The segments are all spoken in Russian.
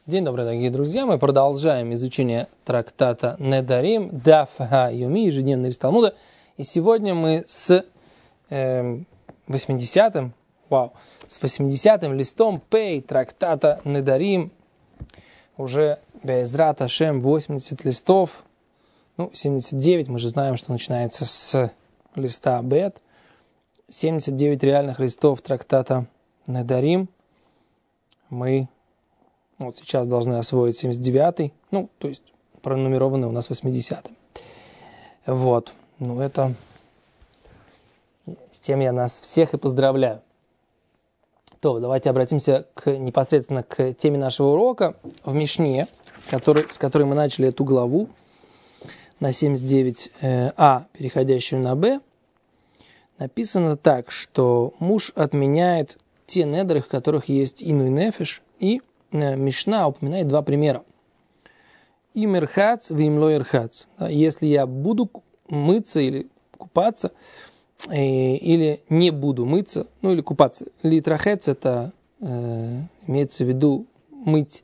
День добрый, дорогие друзья. Мы продолжаем изучение трактата Недарим, Даф Ха-Йоми, ежедневный лист Талмуда. И сегодня мы с 80-м листом Пей трактата Недарим. Уже Бе'эзрат Ашем 80 листов. 79, мы же знаем, что начинается с листа Бет. 79 реальных листов трактата Недарим. Мы сейчас должны освоить 79-й, то есть пронумерованный у нас 80-й. С тем я нас всех и поздравляю. Давайте обратимся непосредственно к теме нашего урока в Мишне, с которой мы начали эту главу на 79а, переходящую на Б. Написано так, что муж отменяет те недеры, в которых есть инуй нефеш, и Мишна упоминает два примера. Им ирхац, вим ло ирхац. Если я буду мыться или купаться, или не буду мыться, или купаться. Литрахец — это имеется в виду мыть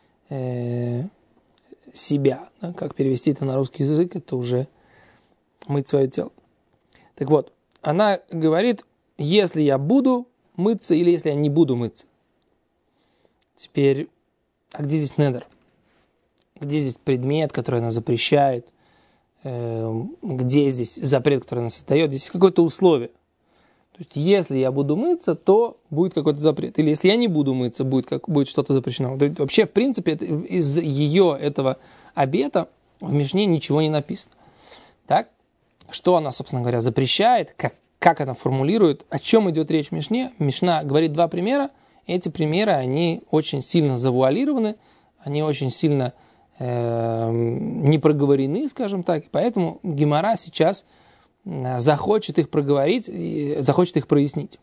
себя. Как перевести это на русский язык, это уже мыть свое тело. Так вот, она говорит, если я буду мыться или если я не буду мыться. Теперь, а где здесь недер? Где здесь предмет, который она запрещает? Где здесь запрет, который она создает? Здесь какое-то условие. То есть, если я буду мыться, то будет какой-то запрет. Или если я не буду мыться, будет что-то запрещено. Вообще, в принципе, из ее этого обета в Мишне ничего не написано. Так? Что она, собственно говоря, запрещает? Как она формулирует? О чем идет речь в Мишне? Мишна говорит два примера. Эти примеры, они очень сильно завуалированы, они очень сильно не проговорены, скажем так, и поэтому Гемара сейчас захочет их проговорить, захочет их прояснить.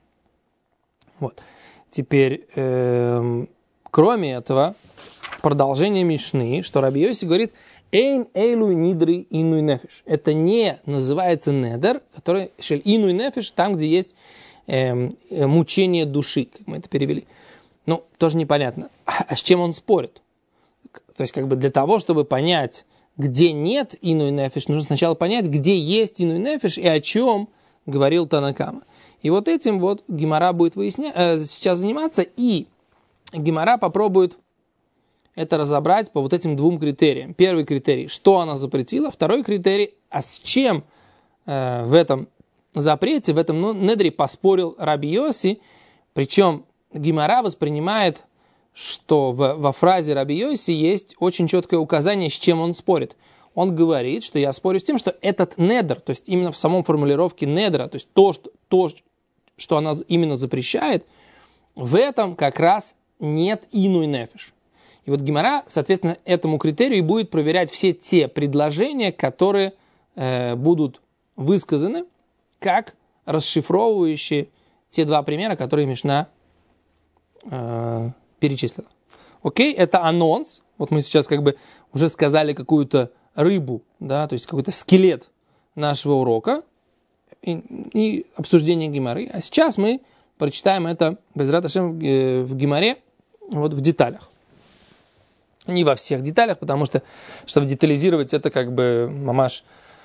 Теперь, кроме этого, продолжение Мишны, что Раби Йоси говорит, «Эйн эйлу нидры инуй нефеш». Это не называется недер, который шель инуй нефеш, там, где есть мучение души, как мы это перевели. Тоже непонятно. А с чем он спорит? То есть, для того, чтобы понять, где нет инуй нефеш, нужно сначала понять, где есть инуй нефеш и о чем говорил Тана Кама. И этим Гемара будет сейчас заниматься, и Гемара попробует это разобрать по этим двум критериям. Первый критерий, что она запретила. Второй критерий, а с чем в этом запрете, в этом недре поспорил Раби Йоси, причем Гемара воспринимает, что во фразе Раби Йоси есть очень четкое указание, с чем он спорит. Он говорит, что я спорю с тем, что этот недр, то есть именно в самом формулировке недра, то есть то, что она именно запрещает, в этом как раз нет инуй нефеш. И Гемара, соответственно, этому критерию будет проверять все те предложения, которые будут высказаны, как расшифровывающие те два примера, которые Мишна перечислила. Окей, это анонс. Мы сейчас уже сказали какую-то рыбу, то есть какой-то скелет нашего урока и обсуждение Гемары. А сейчас мы прочитаем это Бе'эзрат Ашем в Гемаре в деталях. Не во всех деталях, потому что, чтобы детализировать это мамаш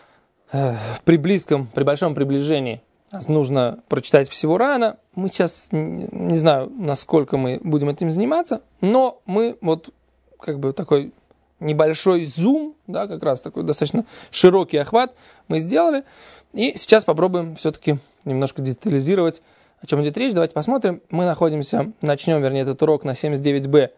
при большом приближении нужно прочитать всего рано. Мы сейчас не знаю, насколько мы будем этим заниматься, но мы такой небольшой зум, как раз такой достаточно широкий охват мы сделали. И сейчас попробуем все-таки немножко детализировать, о чем идет речь. Давайте посмотрим. Мы начнем этот урок на 79b,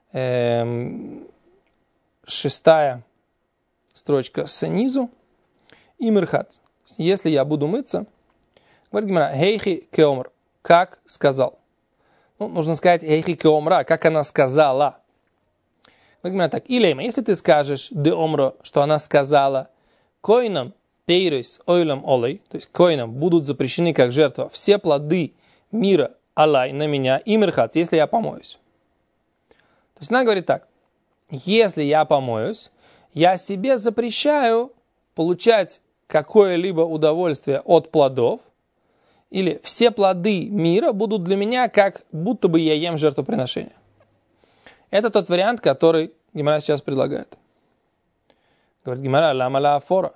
6-я строчка снизу. Имирхат. Если я буду мыться, говорит Гемара, хейхи кеомр, как сказал. Нужно сказать хейхи кеомра, как она сказала. Говорит Гемара так, илейма, если ты скажешь де омро, что она сказала, коинам пейрис ойлам олей, то есть коинам будут запрещены как жертва все плоды мира алай на меня, имирхат, если я помоюсь. То есть она говорит так, если я помоюсь, я себе запрещаю получать какое-либо удовольствие от плодов, или все плоды мира будут для меня, как будто бы я ем жертвоприношение. Это тот вариант, который Гемара сейчас предлагает. Говорит Гемара, лама ла афора.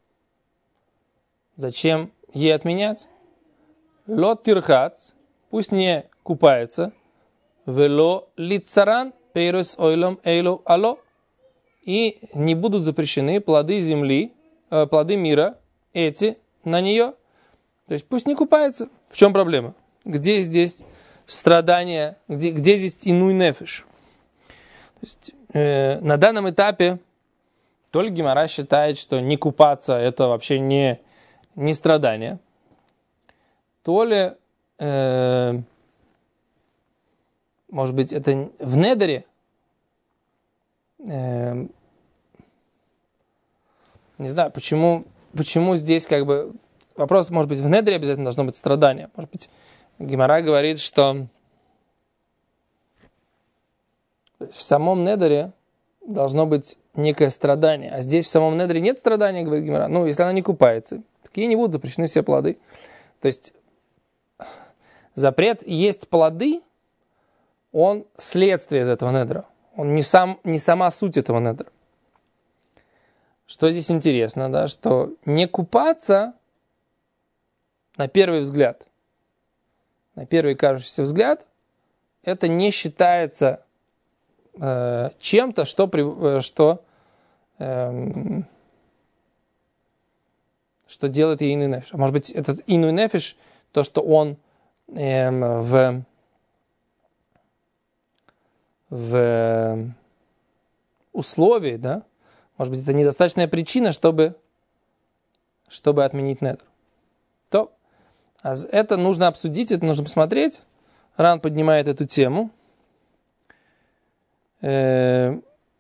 Зачем ей отменять? Лот тирхац, пусть не купается. Вело лицаран, пейрус ойлом эйло ало. И не будут запрещены плоды земли, плоды мира, эти на нее. То есть пусть не купается. В чем проблема? Где здесь страдания, где здесь инуй нефиш? То есть, на данном этапе то ли Гемара считает, что не купаться это вообще не страдание, то ли, может быть, это в недере, не знаю, почему здесь как бы вопрос, может быть, в недере обязательно должно быть страдание. Может быть, Гемара говорит, что в самом недере должно быть некое страдание. А здесь в самом недере нет страдания, говорит Гемара. Ну, если она не купается, такие не будут запрещены все плоды. То есть запрет есть плоды, он следствие из этого недера. Он не сама суть этого недера. Что здесь интересно, да, что не купаться на первый взгляд, на первый кажущийся взгляд, это не считается чем-то, что делает ей инуй нефиш. Может быть, этот инуй нефиш, то, что он в условии, да, может быть, это недостаточная причина, чтобы отменить недер. То это нужно обсудить, это нужно посмотреть. Ран поднимает эту тему. Ран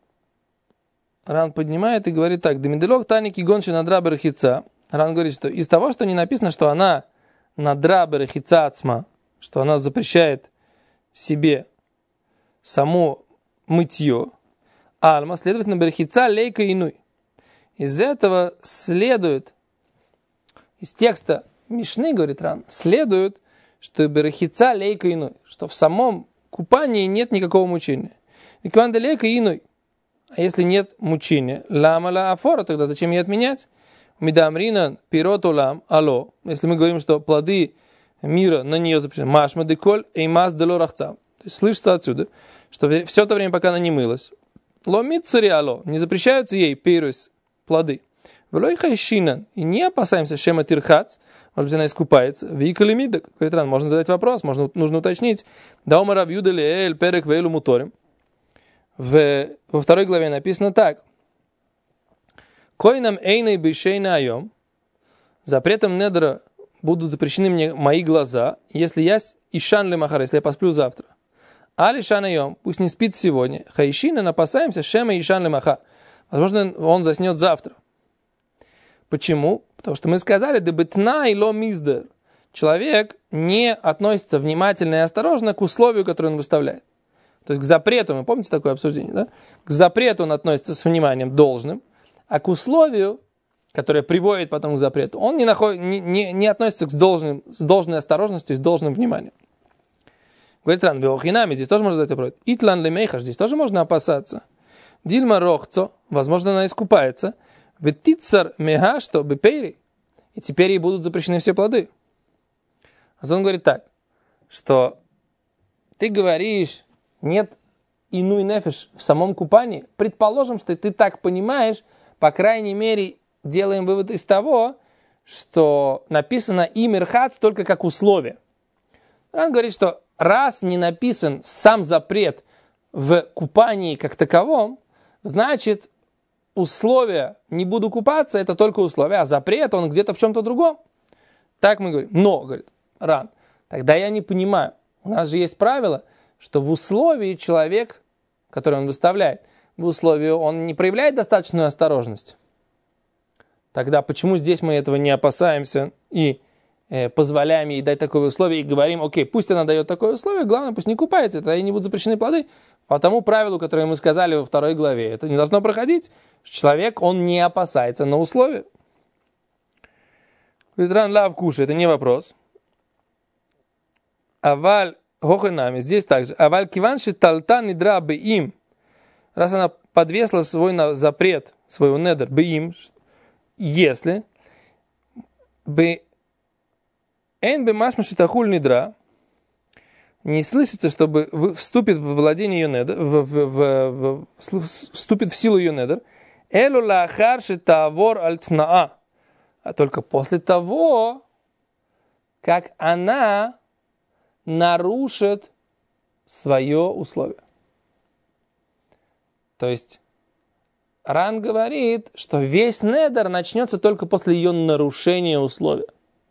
поднимает и говорит так: Демиделох таники гонши надра берахица. Ран говорит, что из того, что не написано, что она надра берахица ацма, что она запрещает себе само мытье, альма, следовательно, берахица лейка инуй. Из этого следует, из текста Мишны, говорит Ран, следует, что берахица лейка инуй, что в самом купании нет никакого мучения. И кванда лейка инуй. А если нет мучения, лама ла афора, тогда зачем ей отменять? Мидамринан пирот улам ало. Если мы говорим, что плоды мира на нее запрещены, машма деколь эймас дело рахцам. То есть слышится отсюда, что все то время, пока она не мылась, ломит цари ало, не запрещаются ей пирус плоды. Влой хайшинан, и не опасаемся шема тирхац, может быть, она искупается. Викалимидок, говорит Ран, можно задать вопрос, нужно уточнить. Даума рав Юда леэль перек вейлу муторим. Во второй главе написано так. Койнам эйной бейшейна айом. Запретом недра будут запрещены мне мои глаза, если я ишан ли махар, если я посплю завтра. Али шан айом, пусть не спит сегодня. Хайшина, опасаемся, шема ишан ли махар. Возможно, он заснет завтра. Почему? Потому что мы сказали, дебетна и ло миздер. Человек не относится внимательно и осторожно к условию, которое он выставляет. То есть к запрету, вы помните такое обсуждение, да? К запрету он относится с вниманием должным, а к условию, которое приводит потом к запрету, он не относится с должной осторожностью и с должным вниманием. Говорит Ран, веохинами, здесь тоже можно задать вопрос. Итлан лемейхаш, здесь тоже можно опасаться. Дильма рохцо, возможно, она искупается. Ветицар мегашто бепейри, и теперь ей будут запрещены все плоды. А он говорит так, что ты говоришь, нет инуй нефиш в самом купании. Предположим, что ты так понимаешь, по крайней мере, делаем вывод из того, что написано имир хац только как условие. Он говорит, что раз не написан сам запрет в купании как таковом, значит, условие «не буду купаться» это только условие, а запрет он где-то в чем-то другом. Так мы говорим. Но, говорит Ран, тогда я не понимаю. У нас же есть правило, что в условии человек, который он выставляет, в условии он не проявляет достаточную осторожность. Тогда почему здесь мы этого не опасаемся и позволяем ей дать такое условие и говорим, окей, пусть она дает такое условие, главное, пусть не купается, тогда ей не будут запрещены плоды. По тому правилу, которое мы сказали во второй главе, это не должно проходить. Человек, он не опасается на условия. Ветран лав кушай, это не вопрос. Аваль Хохенами, здесь также. А валькиванши талта нидра бы им. Раз она подвесила свой запрет, своего недер, бы им, если бы эн бы машмаши тахуль нидра, не слышится, чтобы вступит в владение ее недер, вступит в силу ее недер, элу лахарши тавор альтнаа, а только после того, как она нарушит свое условие. То есть Ран говорит, что весь недер начнется только после ее нарушения условия.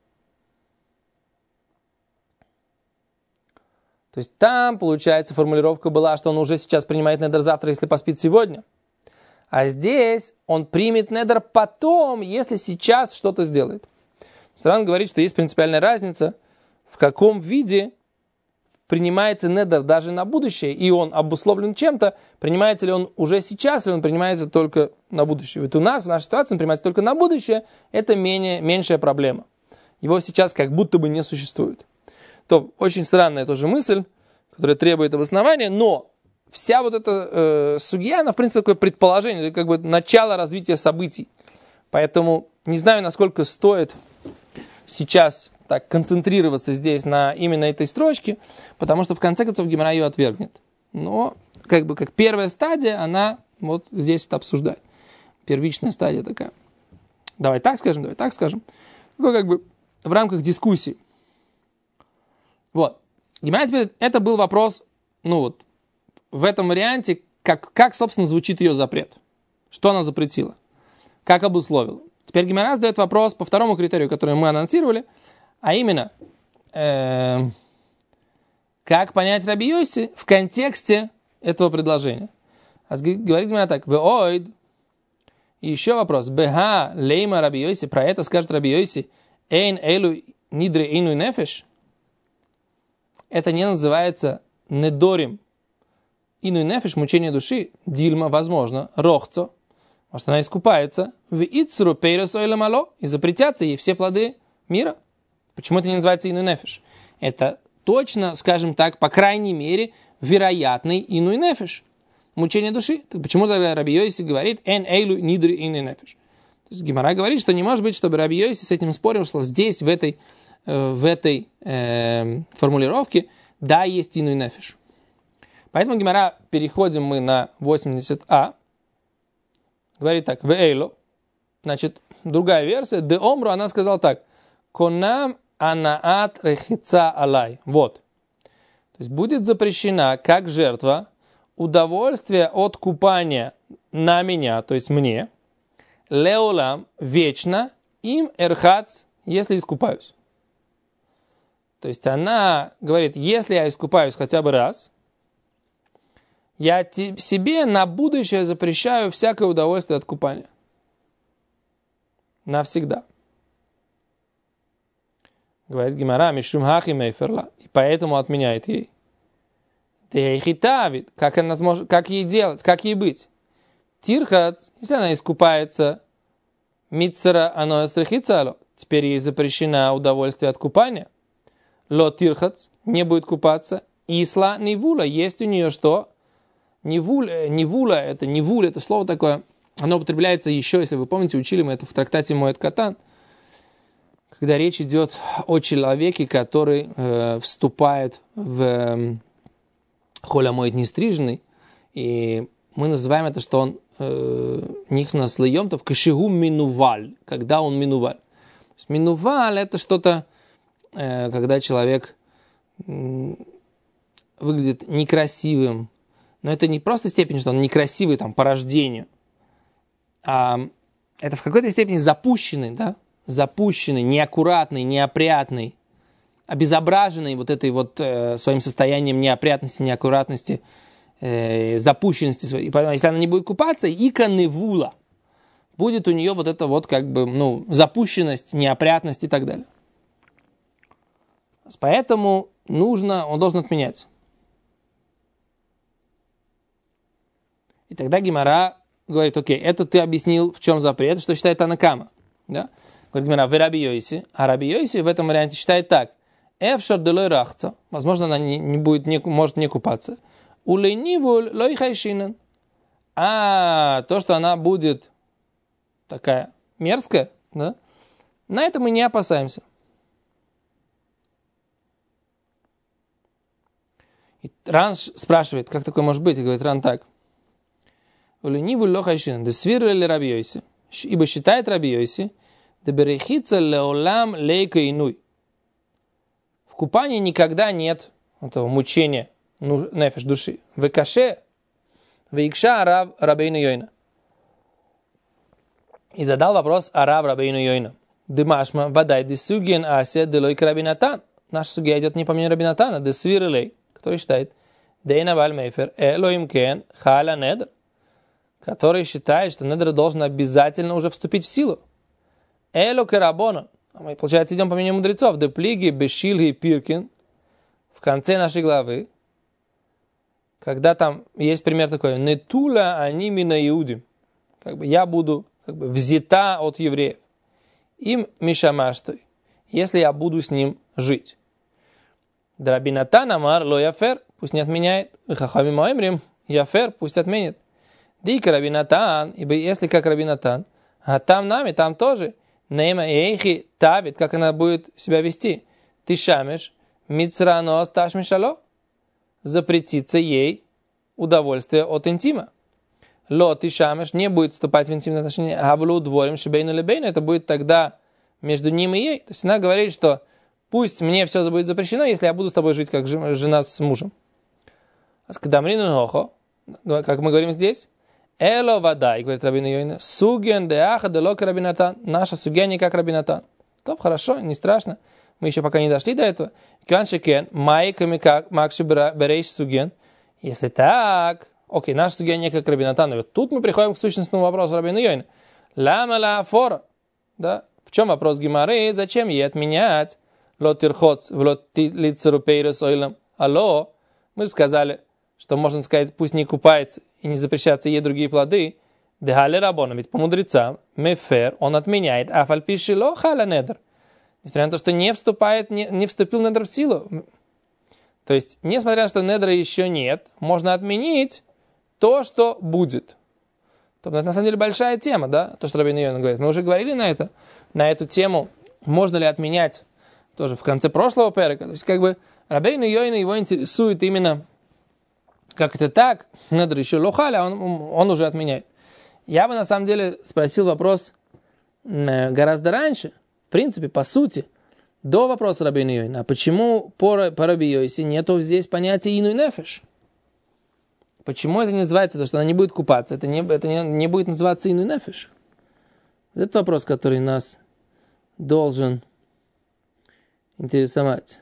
То есть там, получается, формулировка была, что он уже сейчас принимает недер завтра, если поспит сегодня. А здесь он примет недер потом, если сейчас что-то сделает. Ран говорит, что есть принципиальная разница, в каком виде принимается недер даже на будущее, и он обусловлен чем-то, принимается ли он уже сейчас, или он принимается только на будущее. Вот у нас, в нашей ситуации, он принимается только на будущее, это меньшая проблема. Его сейчас как будто бы не существует. То очень странная тоже мысль, которая требует обоснования, но вся вот эта сугья, она, в принципе, такое предположение, это как бы начало развития событий. Поэтому не знаю, насколько стоит сейчас так концентрироваться здесь на именно этой строчке, потому что в конце концов Гемара ее отвергнет. Но как бы как первая стадия, она вот здесь это обсуждает. Первичная стадия такая. Давай так скажем. Такое как бы в рамках дискуссии. Вот. Гемара теперь, это был вопрос, ну вот, в этом варианте, как, собственно, звучит ее запрет. Что она запретила? Как обусловила? Теперь Гемара задает вопрос по второму критерию, который мы анонсировали, а именно, как понять Раби Йоси в контексте этого предложения. Говорит Гемара так, «Веоид». И еще вопрос, «Беха лейма Раби Йоси», про это скажет Раби Йоси, «Эйн эйлу нидре эйну нефеш». Это не называется недорим. Ину нефеш, мучение души, дильма, возможно, рохцо, может, она искупается, в ицру пейрос ойле мало, и запретятся ей все плоды мира. Почему это не называется ину нефеш? Это точно, скажем так, по крайней мере, вероятный ину нефеш, мучение души. Почему тогда Раби Йоси говорит эн эйлу нидри ину нефеш? То есть Гемара говорит, что не может быть, чтобы Раби Йоси с этим спорил, что здесь, в этой формулировке, да, есть ину нефеш. Поэтому Гемара, переходим мы на 80а, говорит так, вейло, значит, другая версия, де омру, она сказала так, конам анаат рехица алай, вот, то есть будет запрещена, как жертва, удовольствие от купания на меня, то есть мне, леолам, вечно, им эрхац, если искупаюсь. То есть она говорит, если я искупаюсь хотя бы раз, я себе на будущее запрещаю всякое удовольствие от купания. Навсегда. Говорит Гемара, мишум хахи мейферла, и поэтому отменяет ей. Tehechitavit, как она сможет, как ей делать, как ей быть? Тирхац, если она искупается, митцера оно эстрехицало, теперь ей запрещено удовольствие от купания. Ло тирхац, не будет купаться. Исла нивула, есть у нее что? Нивуля, это слово такое, оно употребляется еще, если вы помните, учили мы это в трактате Моэд Катан, когда речь идет о человеке, который вступает в холь амоид нестриженный, и мы называем это, что он нихнас льем-то в кашигу минуваль, когда он минуваль. То есть минуваль это что-то, когда человек выглядит некрасивым, но это не просто степень, что он некрасивый там, по рождению, а это в какой-то степени запущенный, да? Запущенный, неаккуратный, неопрятный, обезображенный вот этой вот своим состоянием неопрятности, неаккуратности, запущенности своей. И поэтому, если она не будет купаться, ика невула, будет у нее вот эта вот как бы, запущенность, неопрятность и так далее. Поэтому он должен отменяться. И тогда Гемара говорит, окей, это ты объяснил, в чем запрет, что считает Танакама. Да? Говорит Гемара, вы Раби Йоси, а Раби Йоси в этом варианте считает так. Эфшар делой рахца. Возможно, она не будет, может не купаться. Улейнивуль лой хайшинен. А то, что она будет такая мерзкая, да, на это мы не опасаемся. И Ран спрашивает, как такое может быть? И говорит Ран так. Улейнивуль лой хайшинен. Десвир ли Раби Йоси? Ибо считает Раби Йоси, деберехица леолам лейка инуй. В купании никогда нет этого мучения нефеш души. Векаше, веикша арав рабейну йойна. И задал вопрос арав рабейну йойна. Дымашма вадай десуген ася делой карабинатан. Наш судья идет не по мнению Рабинатана, десвирелей, который считает дейна вальмейфер элоим кен халя недр, который считает, что недр должен обязательно уже вступить в силу. Эло карабона. Мы, получается, идем по мнению мудрецов. Деплиги бешилги пиркин. В конце нашей главы, когда там есть пример такой, нетула аними на иуди, как бы я буду взята от евреев, им мишамаштой, если я буду с ним жить. Драбинатан амар ло яфер, пусть не отменяет, хахами моимрим, яфер, пусть отменит. Дик Рабинатан, ибо если как Рабинатан, а там нами, там тоже, нейма эйхи тавит, как она будет себя вести, ты шамеш, мицрано сташ мишало, запретится ей удовольствие от интима. Ло ты шамеш не будет вступать в интимные отношения, а в дворим шибейну лебейну, это будет тогда между ним и ей. То есть она говорит, что пусть мне все будет запрещено, если я буду с тобой жить как жена с мужем. А с кадамрину нохо, как мы говорим здесь, эло вадай, говорит Рабейну Йойна, суген деаха делока Рабинатан, наша сугия не как Рабинатан. То хорошо, не страшно. Мы еще пока не дошли до этого. Кюаншекен, майками как макши берейш суген. Если так, окей, наш сугия не как Рабинатан. Но вот тут мы приходим к сущностному вопросу Рабейну Йойна. Лама ла фора. Да? В чем вопрос Гемары? Зачем ей отменять? Лотирхоц, влотилицерупейрус ойлам. Алло, мы же сказали, что можно сказать, пусть не купается и не запрещаться ей другие плоды. Дехале рабона, ведь по мудрецам, мефер, он отменяет, афальпишило халя недр. Несмотря на то, что не вступил недр в силу. То есть, несмотря на то, что недра еще нет, можно отменить то, что будет. То, это на самом деле большая тема, да, то, что Рабейну Йойна говорит. Мы уже говорили на эту тему, можно ли отменять, тоже в конце прошлого перека. То есть, как бы, Рабейну Йойна его интересует именно, как это так, недр еще лохаля, он уже отменяет. Я бы, на самом деле, спросил вопрос гораздо раньше, в принципе, по сути, до вопроса Рабейну Йойна. А почему по Раби Йоси нету здесь понятия инуй нефеш? Почему это не называется, то, что она не будет купаться? Это не будет называться инуй нефеш? Это вопрос, который нас должен интересовать.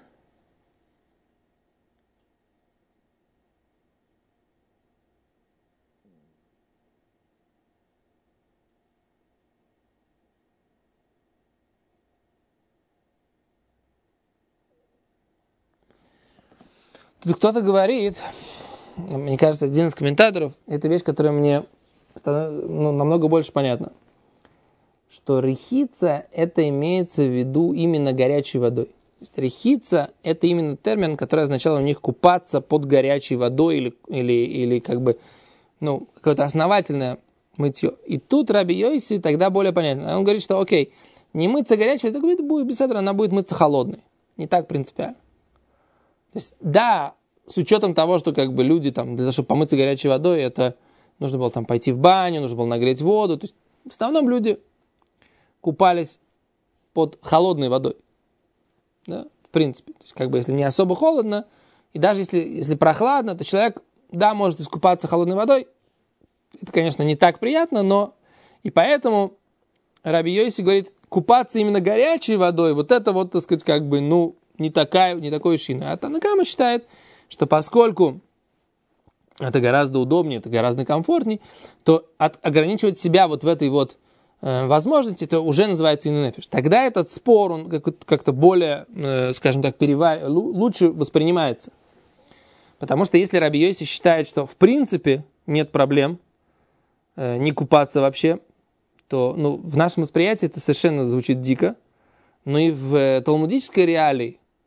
Тут кто-то говорит, мне кажется, один из комментаторов, это вещь, которая мне намного больше понятна, что рехица, это имеется в виду именно горячей водой. То есть рехица, это именно термин, который означал у них купаться под горячей водой или как бы, какое-то основательное мытье. И тут Раби Йоси тогда более понятно. Он говорит, что окей, не мыться горячей водой, это будет беседа, она будет мыться холодной. Не так принципиально. То есть, да, с учетом того, что как бы люди там, для того, чтобы помыться горячей водой, это нужно было там пойти в баню, нужно было нагреть воду. То есть, в основном люди купались под холодной водой. Да, в принципе. То есть, как бы, если не особо холодно, и даже если прохладно, то человек, да, может искупаться холодной водой. Это, конечно, не так приятно, но и поэтому Раби Йоси говорит, купаться именно горячей водой, вот это вот, так сказать, как бы, не такой шина. А Тана Кама считает, что поскольку это гораздо удобнее, это гораздо комфортнее, то ограничивать себя вот в этой вот возможности, это уже называется инуй нефеш. Тогда этот спор, он как-то более, скажем так, лучше воспринимается. Потому что если Раби Йоси считает, что в принципе нет проблем не купаться вообще, то в нашем восприятии это совершенно звучит дико. Но и в талмудической реалии,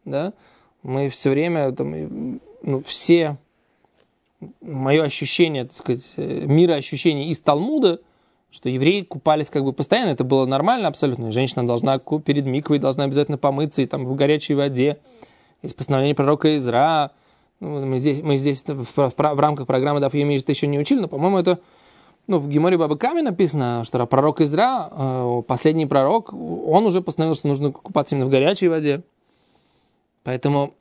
да, мы все время, там, все, мое ощущение, так сказать, мироощущение из Талмуда, что евреи купались как бы постоянно, это было нормально абсолютно. Женщина должна перед миквой должна обязательно помыться и там в горячей воде. Есть постановление пророка Изра. Мы здесь в рамках программы Даф Йоми это еще не учили, но, по-моему, это в Геморе Баба Ками написано, что пророк Изра, последний пророк, он уже постановил, что нужно купаться именно в горячей воде. Поэтому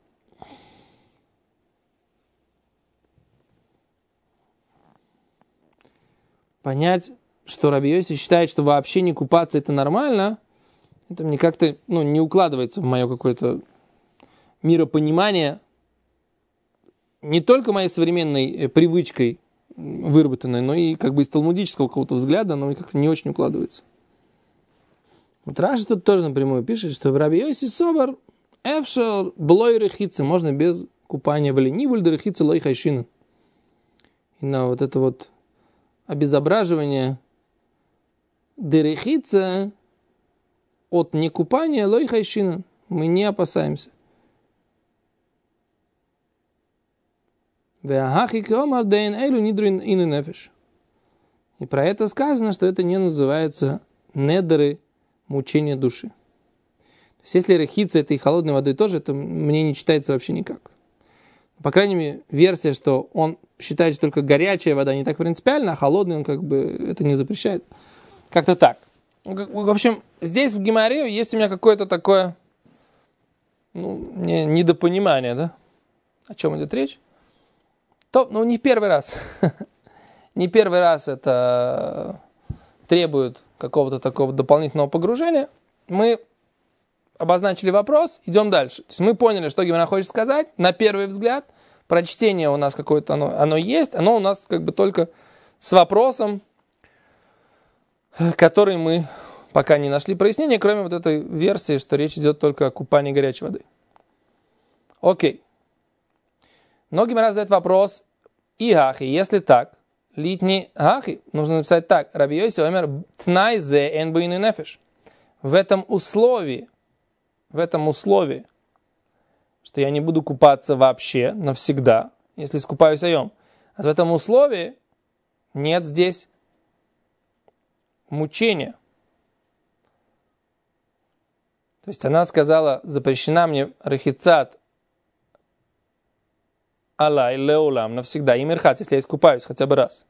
понять, что Раби Йоси считает, что вообще не купаться это нормально, это мне как-то не укладывается в мое какое-то миропонимание, не только моей современной привычкой выработанной, но и как бы из талмудического какого-то взгляда, но как-то не очень укладывается. Вот Раши тут тоже напрямую пишет, что в Раби Йоси Собар эфшер блой рехица, можно без купания в ленивуль да рехица лой хайшина. И на вот это вот обезображивание дерехица от некупания лой хайшина мы не опасаемся. И про это сказано, что это не называется недеры мучения души. То есть, если рехица это и холодной водой тоже, это мне не читается вообще никак. По крайней мере, версия, что он считает, что только горячая вода не так принципиально, а холодная он как бы это не запрещает. Как-то так. В общем, здесь в Гемаре есть у меня какое-то такое недопонимание, да? О чем идет речь? Не первый раз. Не первый раз это требует какого-то такого дополнительного погружения. Мы обозначили вопрос, идем дальше. То есть мы поняли, что Гемара хочет сказать. На первый взгляд, прочтение у нас какое-то, оно есть, оно у нас как бы только с вопросом, который мы пока не нашли прояснения, кроме вот этой версии, что речь идет только о купании горячей водой. Окей. Но Гемара задает вопрос, и гахи, если так, литни гахи, нужно написать так, Раби Йоси омер тнай зе эн бейну нефеш. В этом условии, что я не буду купаться вообще, навсегда, если искупаюсь айом, а в этом условии нет здесь мучения. То есть она сказала, запрещена мне рахицат алай леулам навсегда, и мирхат, если я искупаюсь хотя бы раз.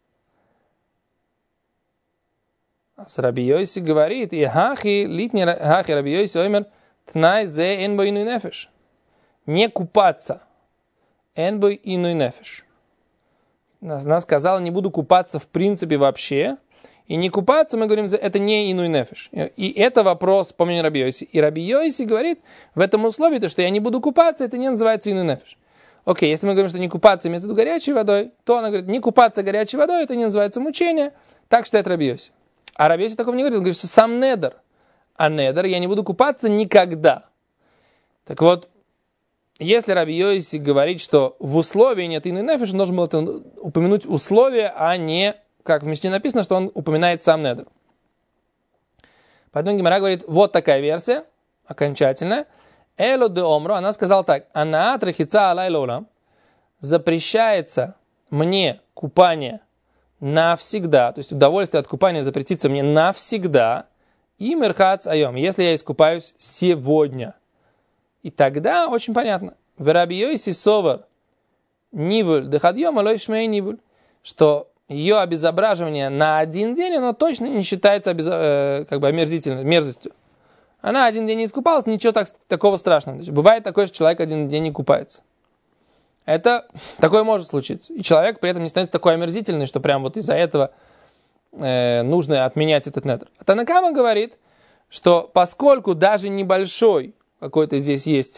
А с Раби Йоси говорит, и хахи, литни хахи Раби Йоси омер тнай зе эн бо инуй нефеш. Не купаться. Эн бо инуй нефеш. Она сказала, не буду купаться в принципе вообще. И не купаться, мы говорим, это не инуй нефеш. И это вопрос, по мнению Раби Йоси. И Раби Йоси говорит, в этом условии, то, что я не буду купаться, это не называется инуй нефеш. Окей, если мы говорим, что не купаться имеется в виду горячей водой, то она говорит, не купаться горячей водой, это не называется мучение. Так считает Раби Йоси. А Раби Йоси такого не говорит, он говорит, что сам недер. А недер, я не буду купаться никогда. Так вот, если Раби Йоси говорит, что в условии нет инуй нефеш, он должен был упомянуть условия, а не, как в Мишне написано, что он упоминает сам недер. Поэтому Гемара говорит, вот такая версия, окончательная. Эло де омро, она сказала так, анаат рахица алай лолам, запрещается мне купание навсегда, то есть удовольствие от купания запретится мне навсегда, и мерхац айом, если я искупаюсь сегодня. И тогда очень понятно, в Раби Йоси совар нивуль дехадьем алой шмей нивуль, что ее обезображивание на один день, оно точно не считается как бы омерзительной, мерзостью. Она один день не искупалась, ничего такого страшного. Бывает такое, что человек один день не купается. Это такое может случиться. И человек при этом не становится такой омерзительный, что прям вот из-за этого нужно отменять этот недер. А Тана Кама говорит, что поскольку даже небольшой какой-то здесь есть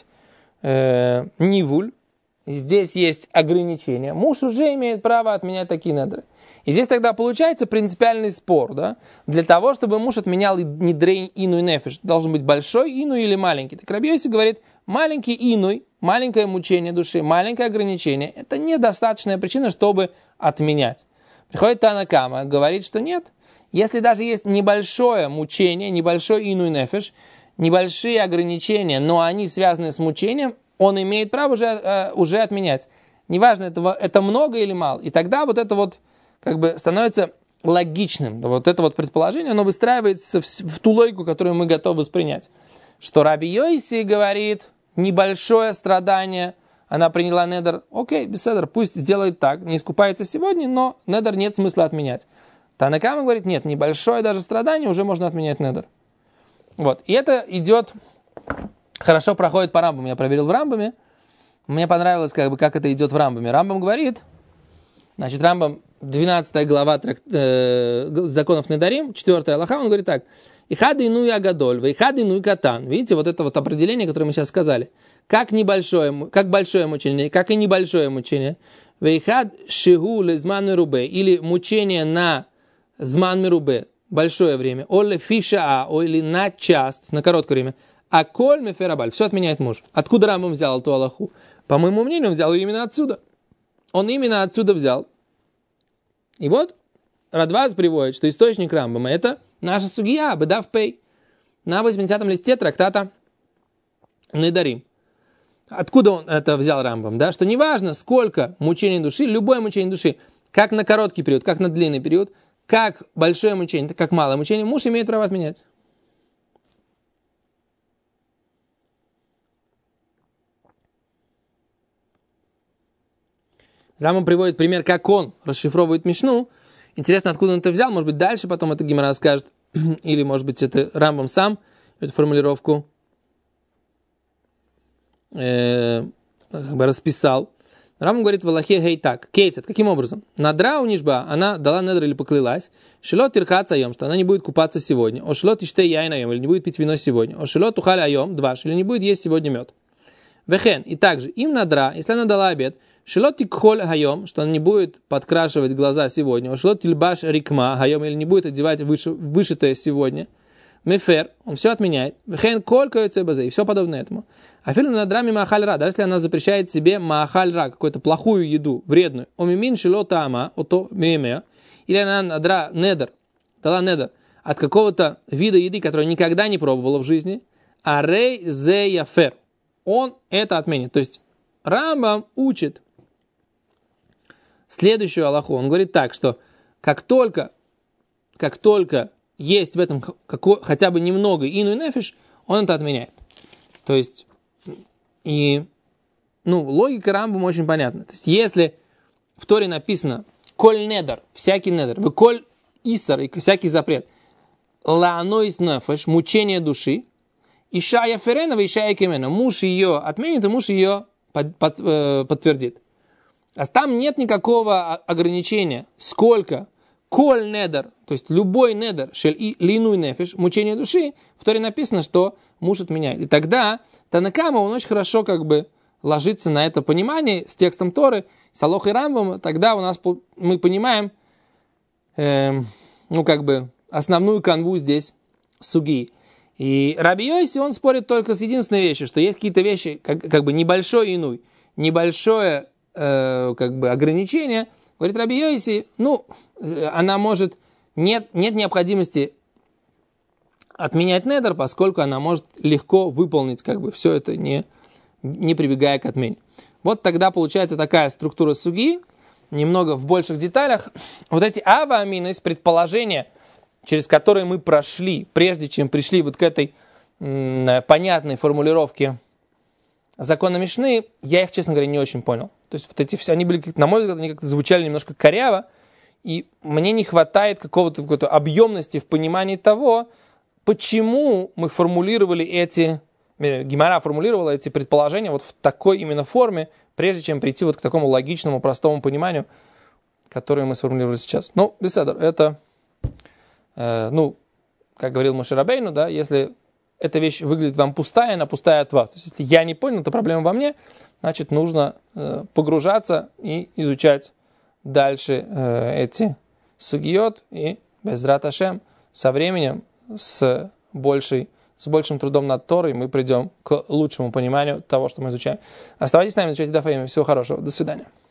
нивуль, здесь есть ограничения, муж уже имеет право отменять такие недеры. И здесь тогда получается принципиальный спор, да? Для того, чтобы муж отменял нидрей инуй нефеш, должен быть большой инуй или маленький. Так Раби Йоси говорит, маленький инуй, маленькое мучение души, маленькое ограничение, это недостаточная причина, чтобы отменять. Приходит Тана Кама, говорит, что нет. Если даже есть небольшое мучение, небольшой инуй нефеш, небольшие ограничения, но они связаны с мучением, он имеет право уже отменять. Неважно, это много или мало. И тогда вот это вот как бы становится логичным. Вот это вот предположение, оно выстраивается в ту логику, которую мы готовы воспринять. Что Раби Йоси говорит, небольшое страдание, она приняла недер, окей, беседер, пусть сделает так, не искупается сегодня, но недер нет смысла отменять. Танна Кама говорит, нет, небольшое даже страдание, уже можно отменять недер. Вот, и это идет, хорошо проходит по Рамбаму, я проверил в Рамбаме, мне понравилось, как это идет в Рамбаме. Рамбам говорит, значит, Рамбам, 12 глава законов Недарим, 4 алаха, он говорит так, «Ихады инуй агадоль, вейхады инуй катан». Видите, вот это вот определение, которое мы сейчас сказали. Как большое мучение, как и небольшое мучение. «Вейхад шигу лезман мерубе», или мучение на зман мерубе, большое время. «Оле фишаа», или на час, на короткое время. «А коль меферабаль», все отменяет муж. Откуда Рамбам взял эту алаху? По моему мнению, он взял ее именно отсюда. Он именно отсюда взял. И вот Радваз приводит, что источник Рамбама это наша сугия, Бедав Пей, на 80-м листе трактата Недарим. Откуда он это взял Рамбам? Да? Что неважно, сколько мучений души, любое мучение души, как на короткий период, как на длинный период, как большое мучение, как малое мучение, муж имеет право отменять. Рамбам приводит пример, как он расшифровывает Мишну. Интересно, откуда он это взял. Может быть, дальше потом это Гемара скажет. Или, может быть, это Рамбам сам эту формулировку расписал. Рамбам говорит в Аллахе гей так. Кейцет. Каким образом? Надра у нишба, она дала недр или поклялась. Шилот тирхац айом, что она не будет купаться сегодня. О шилот иште яйн айом, или не будет пить вино сегодня. О шилот ухаль айом, дваш, или не будет есть сегодня мед. Вехен. И также им надра, если она дала обет, шилот тикхоль хайом, что она не будет подкрашивать глаза сегодня. О шилот тильбаш рикма хайом, или не будет одевать вышитое сегодня. Мефер, он все отменяет. Вехен коль кается базе, и все подобное этому. А фильм надрами маахаль ра, даже если она запрещает себе маахаль ра, какую-то плохую еду, вредную. Омимин шилот ама, ото мемея. Или она надра недер, дала недер от какого-то вида еды, которую никогда не пробовала в жизни. А рей зе яфер. Он это отменит. То есть Рамбам учит следующую алаху. Он говорит так, что как только есть в этом хотя бы немного инуй нефиш, он это отменяет. То есть, логика Рамбама очень понятна. То есть, если в Торе написано коль недер, всякий недер, коль исар, и всякий запрет, лаанойс нефиш, мучение души, Иша Яференова, Иша Якимена. Муж ее отменит, и муж ее подтвердит. А там нет никакого ограничения. Сколько? Коль недер, то есть любой недер, шель линуй нефиш, мучение души, в Торе написано, что муж отменяет. И тогда Танна Кама, он очень хорошо ложится на это понимание с текстом Торы, с Алохой Рамбом. Тогда мы понимаем основную канву здесь суги. И Раби Йоси, он спорит только с единственной вещью, что есть какие-то вещи, небольшой инуй, небольшое ограничение. Говорит Раби Йоси, она может, нет необходимости отменять недер, поскольку она может легко выполнить все это, не прибегая к отмене. Вот тогда получается такая структура суги, немного в больших деталях. Вот эти ава-амины из предположения, через которые мы прошли, прежде чем пришли вот к этой понятной формулировке закона Мишны, я их, честно говоря, не очень понял. То есть вот эти все, они были, на мой взгляд, они как-то звучали немножко коряво, и мне не хватает какой-то объемности в понимании того, почему мы Гемара формулировала эти предположения вот в такой именно форме, прежде чем прийти вот к такому логичному, простому пониманию, которое мы сформулировали сейчас. Беседер, это... как говорил Моше Рабейну, да, если эта вещь выглядит вам пустая, она пустая от вас. То есть, если я не понял, то проблема во мне, значит, нужно погружаться и изучать дальше эти сугиот, и безрат Ашем со временем, с большим трудом над Торой мы придем к лучшему пониманию того, что мы изучаем. Оставайтесь с нами, изучайте Даф Йоми. Всего хорошего. До свидания.